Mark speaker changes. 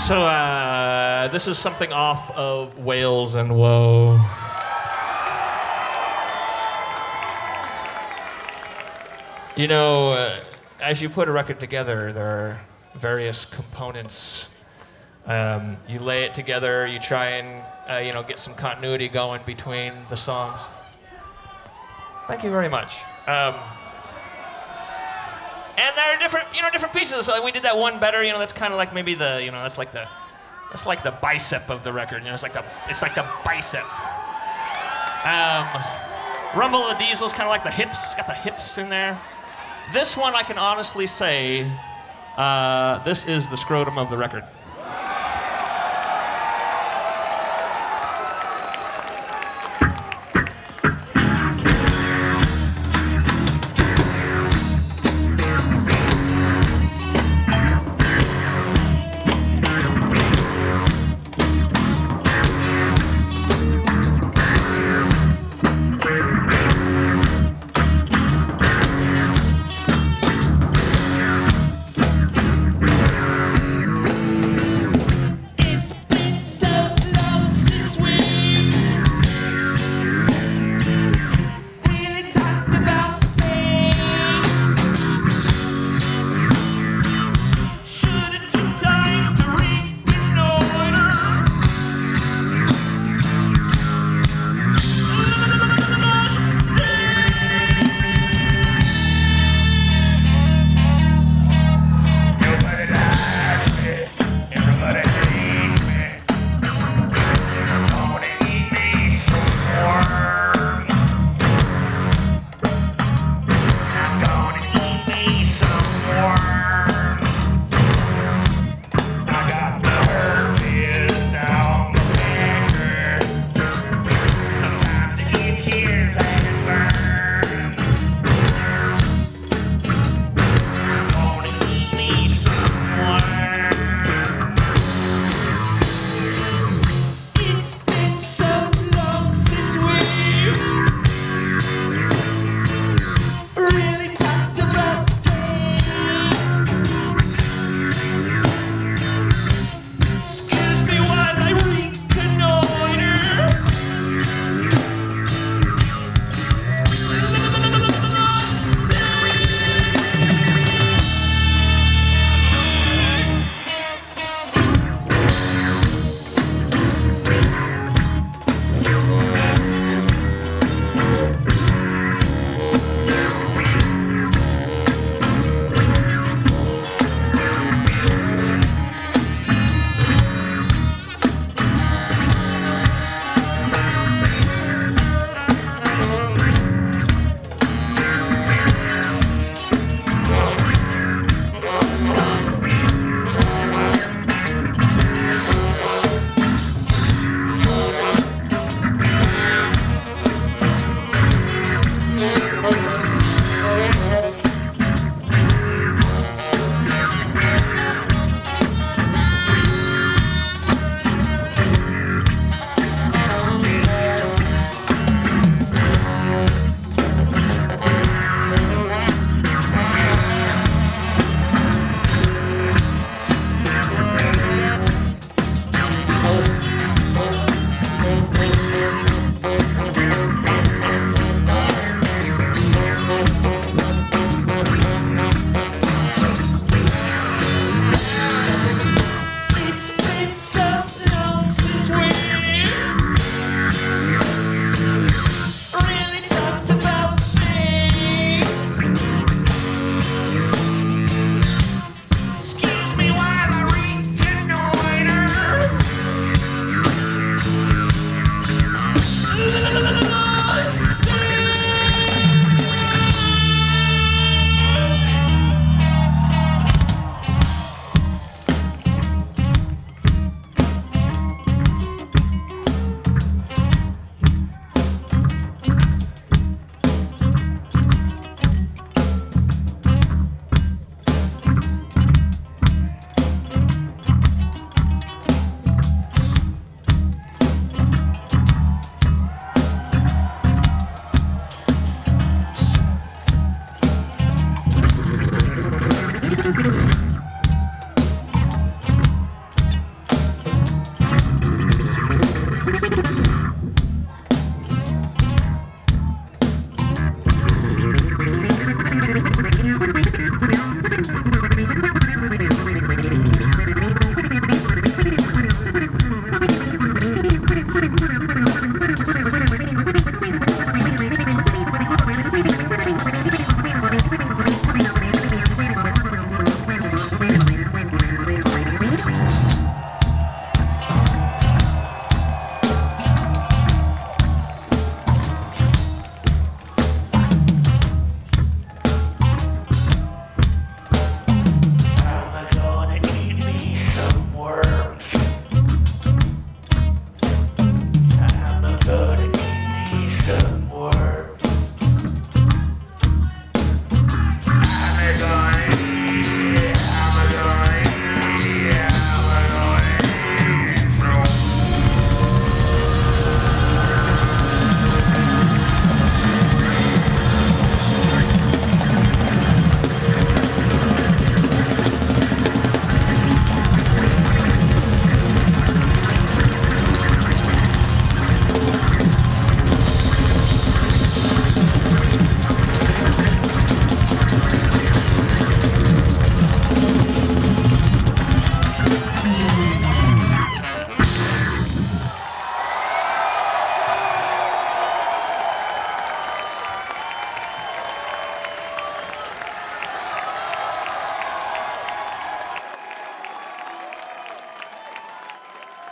Speaker 1: So, this is something off of Whales and Woe. You know, as you put a record together, there are various components. You lay it together, you try and, get some continuity going between the songs. Thank you very much. And there are different pieces. We did that one better. That's kind of like maybe that's like the bicep of the record. It's like the bicep. Rumble of the Diesel's kind of like the hips. Got the hips in there. This one, I can honestly say, this is the scrotum of the record.